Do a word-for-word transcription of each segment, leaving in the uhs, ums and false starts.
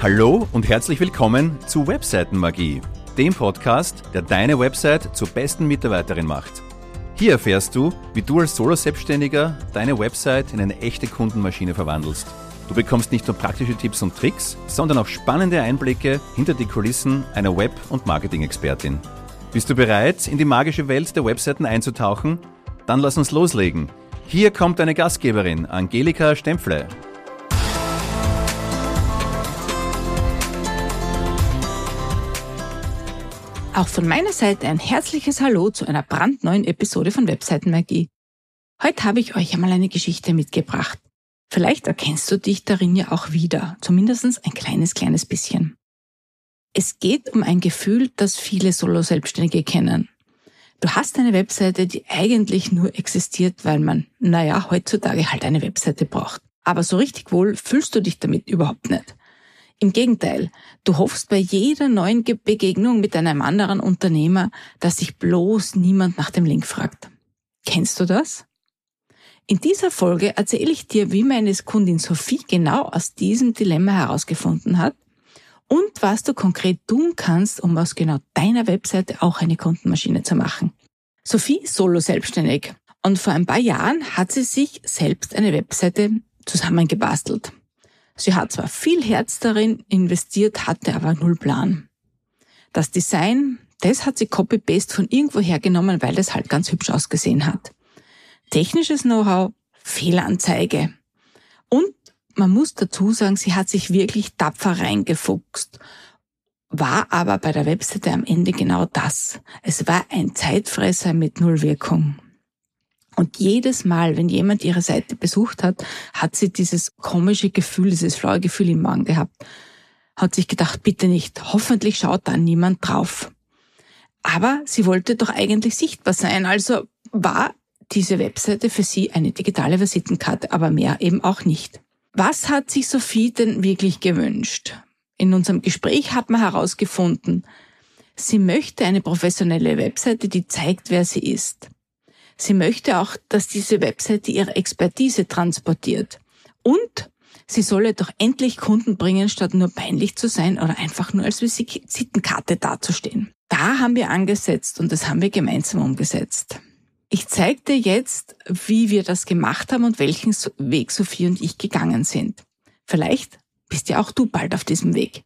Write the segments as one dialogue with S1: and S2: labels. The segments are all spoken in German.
S1: Hallo und herzlich willkommen zu Webseitenmagie, dem Podcast, der deine Website zur besten Mitarbeiterin macht. Hier erfährst du, wie du als Solo-Selbstständiger deine Website in eine echte Kundenmaschine verwandelst. Du bekommst nicht nur praktische Tipps und Tricks, sondern auch spannende Einblicke hinter die Kulissen einer Web- und Marketing-Expertin. Bist du bereit, in die magische Welt der Webseiten einzutauchen? Dann lass uns loslegen. Hier kommt deine Gastgeberin, Angelika Stempfle.
S2: Auch von meiner Seite ein herzliches Hallo zu einer brandneuen Episode von Webseitenmagie. Heute habe ich euch einmal eine Geschichte mitgebracht. Vielleicht erkennst du dich darin ja auch wieder, zumindest ein kleines, kleines bisschen. Es geht um ein Gefühl, das viele Solo-Selbstständige kennen. Du hast eine Webseite, die eigentlich nur existiert, weil man, naja, heutzutage halt eine Webseite braucht. Aber so richtig wohl fühlst du dich damit überhaupt nicht. Im Gegenteil, du hoffst bei jeder neuen Begegnung mit einem anderen Unternehmer, dass sich bloß niemand nach dem Link fragt. Kennst du das? In dieser Folge erzähle ich dir, wie meine Kundin Sophie genau aus diesem Dilemma herausgefunden hat und was du konkret tun kannst, um aus genau deiner Webseite auch eine Kundenmaschine zu machen. Sophie ist solo-selbstständig und vor ein paar Jahren hat sie sich selbst eine Webseite zusammengebastelt. Sie hat zwar viel Herz darin investiert, hatte aber null Plan. Das Design, das hat sie copy-paste von irgendwo hergenommen, weil das halt ganz hübsch ausgesehen hat. Technisches Know-how, Fehlanzeige. Und man muss dazu sagen, sie hat sich wirklich tapfer reingefuchst. War aber bei der Webseite am Ende genau das. Es war ein Zeitfresser mit null Wirkung. Und jedes Mal, wenn jemand ihre Seite besucht hat, hat sie dieses komische Gefühl, dieses flaue Gefühl im Magen gehabt. Hat sich gedacht, bitte nicht, hoffentlich schaut da niemand drauf. Aber sie wollte doch eigentlich sichtbar sein, also war diese Webseite für sie eine digitale Visitenkarte, aber mehr eben auch nicht. Was hat sich Sophie denn wirklich gewünscht? In unserem Gespräch hat man herausgefunden, sie möchte eine professionelle Webseite, die zeigt, wer sie ist. Sie möchte auch, dass diese Webseite ihre Expertise transportiert. Und sie solle doch endlich Kunden bringen, statt nur peinlich zu sein oder einfach nur als Visitenkarte dazustehen. Da haben wir angesetzt und das haben wir gemeinsam umgesetzt. Ich zeige dir jetzt, wie wir das gemacht haben und welchen Weg Sophie und ich gegangen sind. Vielleicht bist ja auch du bald auf diesem Weg.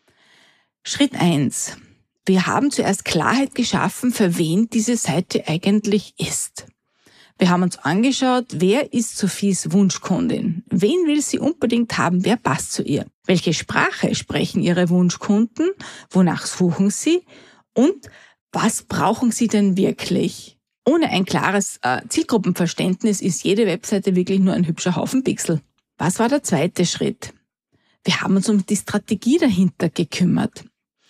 S2: Schritt eins. Wir haben zuerst Klarheit geschaffen, für wen diese Seite eigentlich ist. Wir haben uns angeschaut, wer ist Sophies Wunschkundin? Wen will sie unbedingt haben? Wer passt zu ihr? Welche Sprache sprechen ihre Wunschkunden? Wonach suchen sie? Und was brauchen sie denn wirklich? Ohne ein klares äh, Zielgruppenverständnis ist jede Webseite wirklich nur ein hübscher Haufen Pixel. Was war der zweite Schritt? Wir haben uns um die Strategie dahinter gekümmert.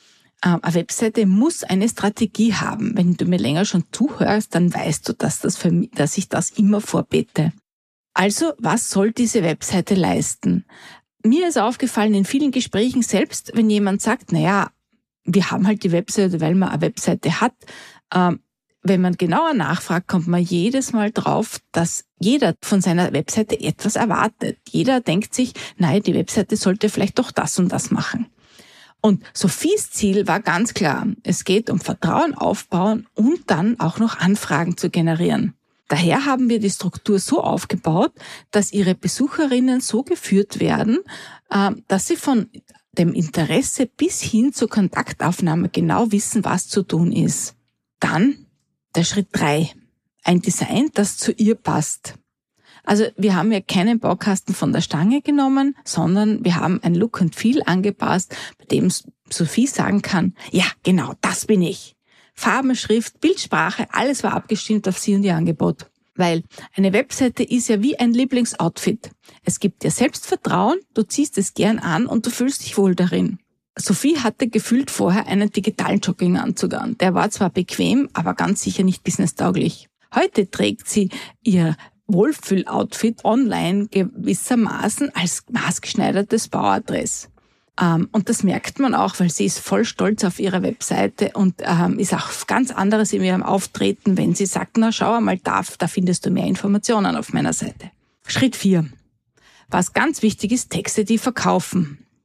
S2: Eine Webseite muss eine Strategie haben. Wenn du mir länger schon zuhörst, dann weißt du, dass, das für mich, dass ich das immer vorbete. Also, was soll diese Webseite leisten? Mir ist aufgefallen in vielen Gesprächen, selbst wenn jemand sagt, naja, wir haben halt die Webseite, weil man eine Webseite hat. Ähm, wenn man genauer nachfragt, kommt man jedes Mal drauf, dass jeder von seiner Webseite etwas erwartet. Jeder denkt sich, nein, die Webseite sollte vielleicht doch das und das machen. Und Sophies Ziel war ganz klar, es geht um Vertrauen aufbauen und dann auch noch Anfragen zu generieren. Daher haben wir die Struktur so aufgebaut, dass ihre Besucherinnen so geführt werden, dass sie von dem Interesse bis hin zur Kontaktaufnahme genau wissen, was zu tun ist. Dann der Schritt drei, ein Design, das zu ihr passt. Also wir haben ja keinen Baukasten von der Stange genommen, sondern wir haben ein Look and Feel angepasst, bei dem Sophie sagen kann, ja, genau, das bin ich. Farben, Schrift, Bildsprache, alles war abgestimmt auf sie und ihr Angebot. Weil eine Webseite ist ja wie ein Lieblingsoutfit. Es gibt dir Selbstvertrauen, du ziehst es gern an und du fühlst dich wohl darin. Sophie hatte gefühlt vorher einen digitalen Jogginganzug an. Der war zwar bequem, aber ganz sicher nicht businesstauglich. Heute trägt sie ihr Wohlfühl-Outfit online gewissermaßen als maßgeschneidertes Bauadress. Ähm, und das merkt man auch, weil sie ist voll stolz auf ihre Webseite und ähm, ist auch ganz anderes in ihrem Auftreten, wenn sie sagt, na schau einmal da, da findest du mehr Informationen auf meiner Seite. Schritt vier. Was ganz wichtig ist, Texte, die verkaufen.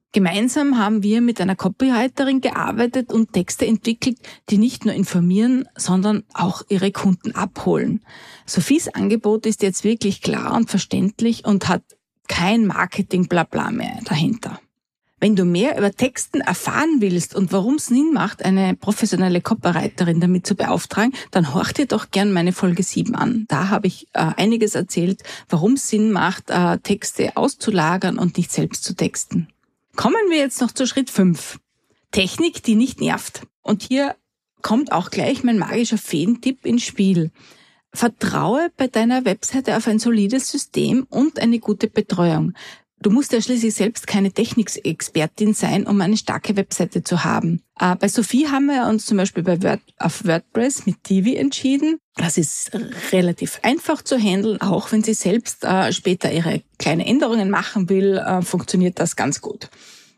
S2: Gemeinsam haben wir mit einer Copywriterin gearbeitet und Texte entwickelt, die nicht nur informieren, sondern auch ihre Kunden abholen. Sophies Angebot ist jetzt wirklich klar und verständlich und hat kein Marketing-Blabla mehr dahinter. Wenn du mehr über Texten erfahren willst und warum es Sinn macht, eine professionelle Copywriterin damit zu beauftragen, dann horch dir doch gern meine Folge sieben an. Da habe ich äh, einiges erzählt, warum es Sinn macht, äh, Texte auszulagern und nicht selbst zu texten. Kommen wir jetzt noch zu Schritt fünf. Technik, die nicht nervt. Und hier kommt auch gleich mein magischer Feen-Tipp ins Spiel. Vertraue bei deiner Webseite auf ein solides System und eine gute Betreuung. Du musst ja schließlich selbst keine Technikexpertin sein, um eine starke Webseite zu haben. Äh, bei Sophie haben wir uns zum Beispiel bei Word, auf WordPress mit Divi entschieden. Das ist relativ einfach zu handeln, auch wenn sie selbst äh, später ihre kleinen Änderungen machen will, äh, funktioniert das ganz gut.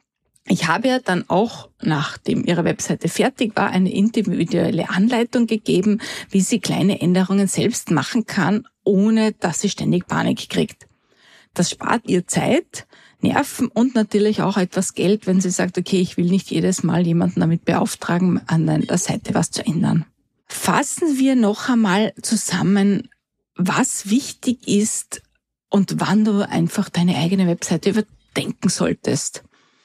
S2: Ich habe ja dann auch, nachdem ihre Webseite fertig war, eine individuelle Anleitung gegeben, wie sie kleine Änderungen selbst machen kann, ohne dass sie ständig Panik kriegt. Das spart ihr Zeit, Nerven und natürlich auch etwas Geld, wenn sie sagt, okay, ich will nicht jedes Mal jemanden damit beauftragen, an der Seite was zu ändern. Fassen wir noch einmal zusammen, was wichtig ist und wann du einfach deine eigene Webseite überdenken solltest.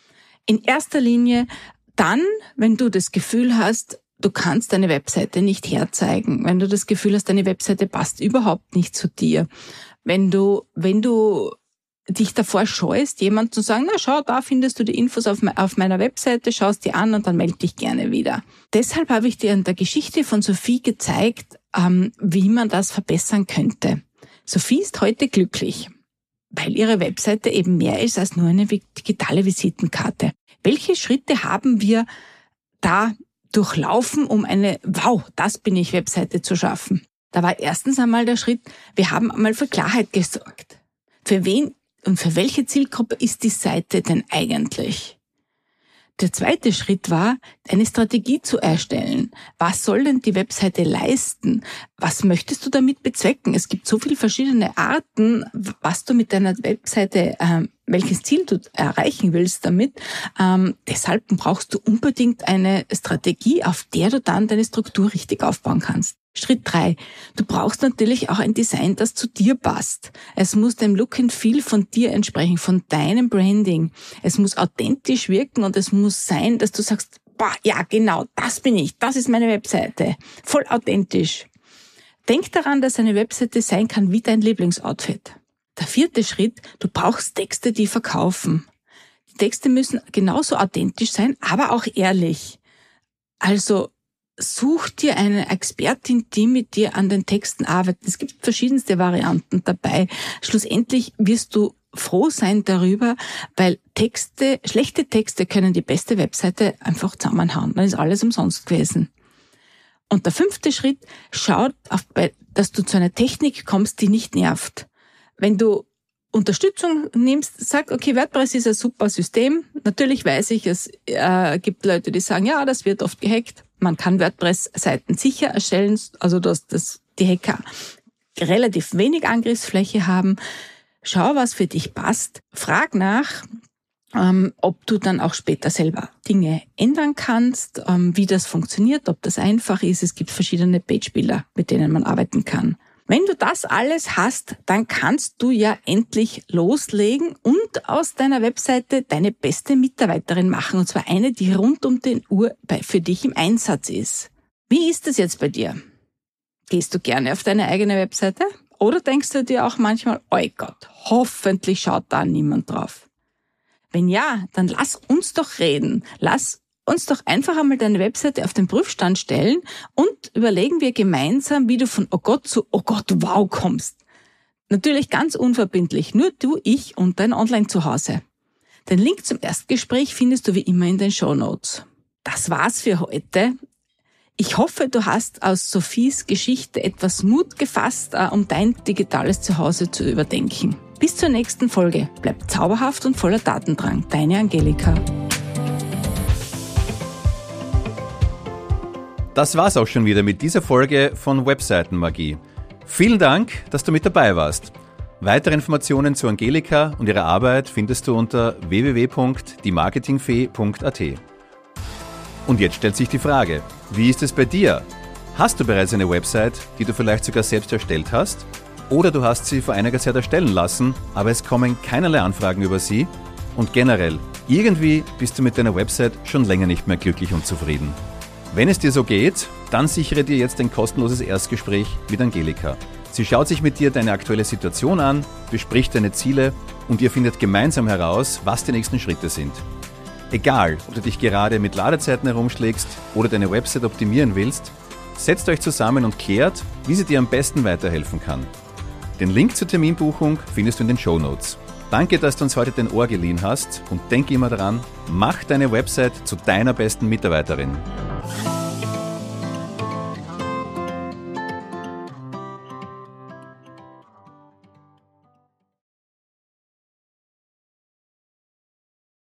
S2: In erster Linie dann, wenn du das Gefühl hast, du kannst deine Webseite nicht herzeigen, wenn du das Gefühl hast, deine Webseite passt überhaupt nicht zu dir. Wenn du, wenn du dich davor scheust, jemand zu sagen, na schau, da findest du die Infos auf, me- auf meiner Webseite, schaust die an und dann melde dich gerne wieder. Deshalb habe ich dir in der Geschichte von Sophie gezeigt, ähm, wie man das verbessern könnte. Sophie ist heute glücklich, weil ihre Webseite eben mehr ist als nur eine digitale Visitenkarte. Welche Schritte haben wir da durchlaufen, um eine, wow, das bin ich Webseite zu schaffen? Da war erstens einmal der Schritt, wir haben einmal für Klarheit gesorgt. Für wen und für welche Zielgruppe ist die Seite denn eigentlich? Der zweite Schritt war, eine Strategie zu erstellen. Was soll denn die Webseite leisten? Was möchtest du damit bezwecken? Es gibt so viele verschiedene Arten, was du mit deiner Webseite, äh, welches Ziel du erreichen willst damit. Ähm, deshalb brauchst du unbedingt eine Strategie, auf der du dann deine Struktur richtig aufbauen kannst. Schritt drei. Du brauchst natürlich auch ein Design, das zu dir passt. Es muss dem Look and Feel von dir entsprechen, von deinem Branding. Es muss authentisch wirken und es muss sein, dass du sagst, boah, ja genau, das bin ich, das ist meine Webseite. Voll authentisch. Denk daran, dass eine Webseite sein kann wie dein Lieblingsoutfit. Der vierte Schritt, du brauchst Texte, die verkaufen. Die Texte müssen genauso authentisch sein, aber auch ehrlich. Also such dir eine Expertin, die mit dir an den Texten arbeitet. Es gibt verschiedenste Varianten dabei. Schlussendlich wirst du froh sein darüber, weil Texte, schlechte Texte können die beste Webseite einfach zusammenhauen. Dann ist alles umsonst gewesen. Und der fünfte Schritt, schau, auf, dass du zu einer Technik kommst, die nicht nervt. Wenn du Unterstützung nimmst, sag, okay, WordPress ist ein super System. Natürlich weiß ich, es äh, gibt Leute, die sagen, ja, das wird oft gehackt. Man kann WordPress-Seiten sicher erstellen, also dass, dass die Hacker relativ wenig Angriffsfläche haben. Schau, was für dich passt. Frag nach, ähm, ob du dann auch später selber Dinge ändern kannst, ähm, wie das funktioniert, ob das einfach ist. Es gibt verschiedene Page-Builder, mit denen man arbeiten kann. Wenn du das alles hast, dann kannst du ja endlich loslegen und aus deiner Webseite deine beste Mitarbeiterin machen. Und zwar eine, die rund um den Uhr für dich im Einsatz ist. Wie ist es jetzt bei dir? Gehst du gerne auf deine eigene Webseite? Oder denkst du dir auch manchmal, oh Gott, hoffentlich schaut da niemand drauf? Wenn ja, dann lass uns doch reden. Lass uns doch einfach einmal deine Webseite auf den Prüfstand stellen und überlegen wir gemeinsam, wie du von oh Gott zu oh Gott, wow kommst. Natürlich ganz unverbindlich, nur du, ich und dein Online-Zuhause. Den Link zum Erstgespräch findest du wie immer in den Shownotes. Das war's für heute. Ich hoffe, du hast aus Sophies Geschichte etwas Mut gefasst, um dein digitales Zuhause zu überdenken. Bis zur nächsten Folge. Bleib zauberhaft und voller Tatendrang. Deine Angelika.
S1: Das war's auch schon wieder mit dieser Folge von Webseitenmagie. Vielen Dank, dass du mit dabei warst. Weitere Informationen zu Angelika und ihrer Arbeit findest du unter w w w punkt die marketingfee punkt a t. Und jetzt stellt sich die Frage, wie ist es bei dir? Hast du bereits eine Website, die du vielleicht sogar selbst erstellt hast? Oder du hast sie vor einiger Zeit erstellen lassen, aber es kommen keinerlei Anfragen über sie? Und generell, irgendwie bist du mit deiner Website schon länger nicht mehr glücklich und zufrieden. Wenn es dir so geht, dann sichere dir jetzt ein kostenloses Erstgespräch mit Angelika. Sie schaut sich mit dir deine aktuelle Situation an, bespricht deine Ziele und ihr findet gemeinsam heraus, was die nächsten Schritte sind. Egal, ob du dich gerade mit Ladezeiten herumschlägst oder deine Website optimieren willst, setzt euch zusammen und klärt, wie sie dir am besten weiterhelfen kann. Den Link zur Terminbuchung findest du in den Shownotes. Danke, dass du uns heute dein Ohr geliehen hast und denk immer daran, mach deine Website zu deiner besten Mitarbeiterin.